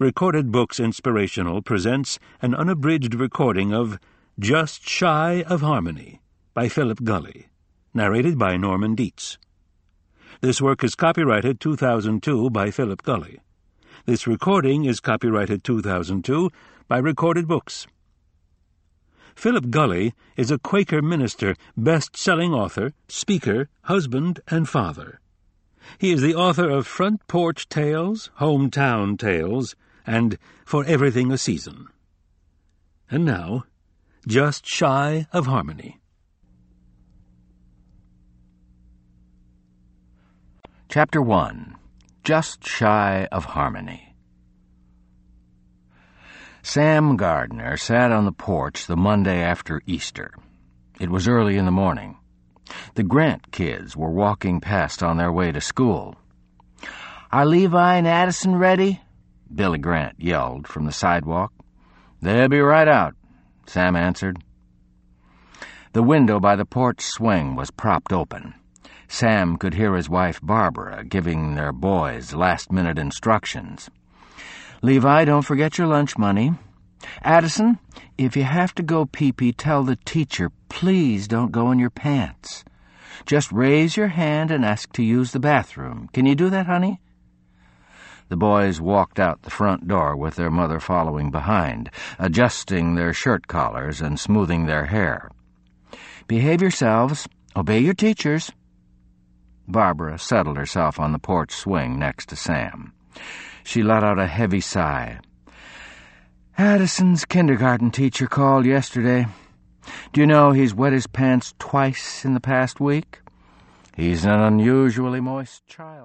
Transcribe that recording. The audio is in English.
Recorded Books Inspirational presents an unabridged recording of Just Shy of Harmony by Philip Gulley, narrated by Norman Dietz. This work is copyrighted 2002 by Philip Gulley. This recording is copyrighted 2002 by Recorded Books. Philip Gulley is a Quaker minister, best-selling author, speaker, husband, and father. He is the author of Front Porch Tales, Hometown Tales, and For Everything a Season. And now, Just Shy of Harmony. Chapter 1. Just Shy of Harmony. Sam Gardner sat on the porch the Monday after Easter. It was early in the morning. The Grant kids were walking past on their way to school. "Are Levi and Addison ready?" Billy Grant yelled from the sidewalk. "They'll be right out," Sam answered. The window by the porch swing was propped open. Sam could hear his wife Barbara giving their boys last-minute instructions. "Levi, don't forget your lunch money. Addison, if you have to go pee-pee, tell the teacher, please don't go in your pants. Just raise your hand and ask to use the bathroom. Can you do that, honey?" The boys walked out the front door with their mother following behind, adjusting their shirt collars and smoothing their hair. "Behave yourselves. Obey your teachers." Barbara settled herself on the porch swing next to Sam. She let out a heavy sigh. "Addison's kindergarten teacher called yesterday. Do you know he's wet his pants twice in the past week? He's an unusually moist child."